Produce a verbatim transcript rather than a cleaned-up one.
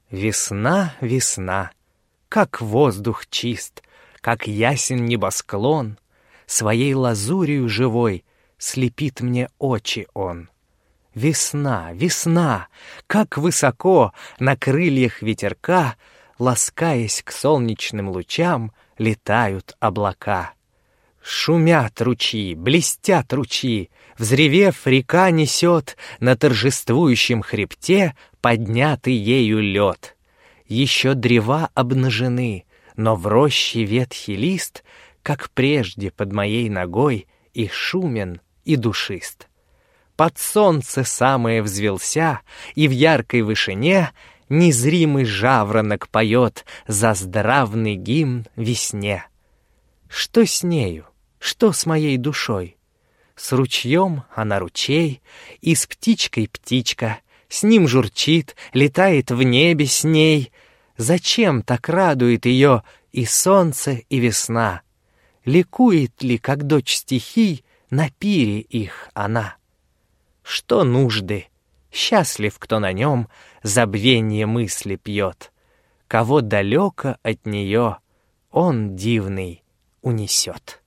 Весна, весна, как воздух чист, как ясен небосклон, своей лазурью живой слепит мне очи он. Весна, весна, как высоко на крыльях ветерка, ласкаясь к солнечным лучам, летают облака. Шумят ручьи, блестят ручьи, взревев, река несет на торжествующем хребте поднятый ею лед. Еще древа обнажены, но в роще ветхий лист, как прежде под моей ногой, и шумен, и душист. Под солнце самое взвелся, и в яркой вышине незримый жаворонок поет заздравный гимн весне. Что с нею? Что с моей душой? С ручьем она ручей, и с птичкой птичка, с ним журчит, летает в небе с ней. Зачем так радует ее и солнце, и весна? Ликует ли, как дочь стихий, на пире их она? Что нужды? Счастлив, кто на нем забвенье мысли пьет. Кого далеко от нее он дивный унесет.